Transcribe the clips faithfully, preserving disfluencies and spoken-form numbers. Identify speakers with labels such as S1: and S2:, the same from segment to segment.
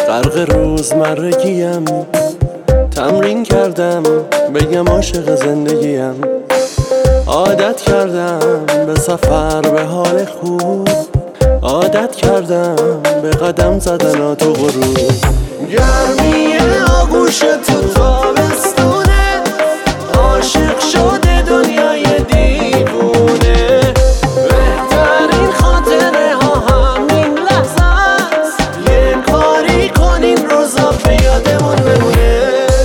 S1: غرق روزمرگیم، تمرین کردم بگم عاشق زندگیم. عادت کردم به سفر به حال خوب، عادت کردم به قدم زدن ها تو غروب. گرمی آغوش تو تابستونه، عاشق شده دنیای دیوونه. بهترین خاطره ها همین لحظه است، یه کاری کنیم روزا به یادمون بمونه.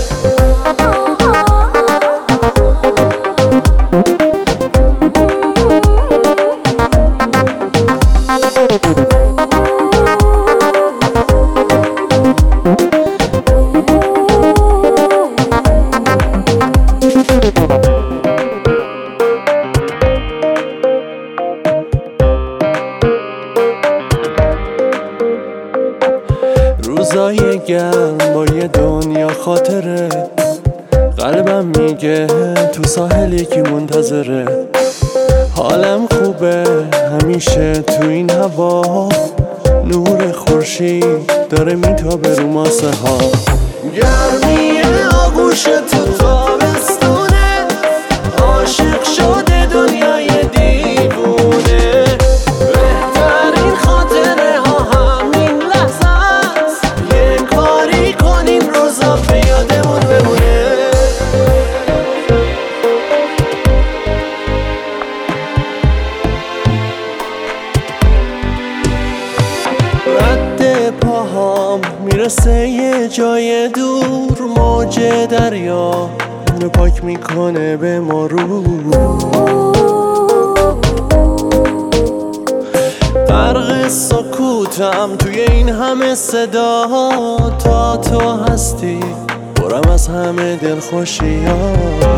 S1: روزای گرم با یه دنیا خاطره، قلبم میگه تو ساحل یکی منتظره. حالم خوبه همیشه تو این هوا، نور خورشید داره میتابه رو ماسه ها. گرمی آغوش تو تابستونه، عاشق شده دنیای دیوونه. بهترین خاطره ها همین لحظه است، یه کاری کنیم روزا به یادمون بمونه. رد پاهام میرسه یه جای دور، موج دریا اونو پاک میکنه به ما رو. غرق سکوتم توی این همه صدا، تا تو هستی برم از همه دلخوشی ها.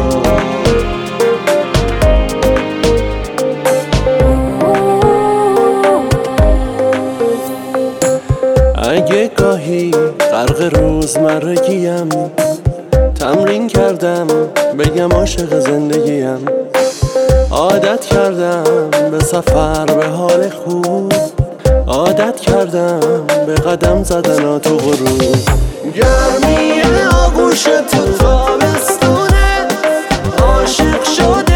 S1: اگه گاهی غرق روزمرگیم، تمرین کردم بگم عاشق زندگیم. عادت کردم به سفر به حال خوب، عادت کردم به قدم زدن ها تو غروب. گرمی آغوش تو تابستونه، عاشق شده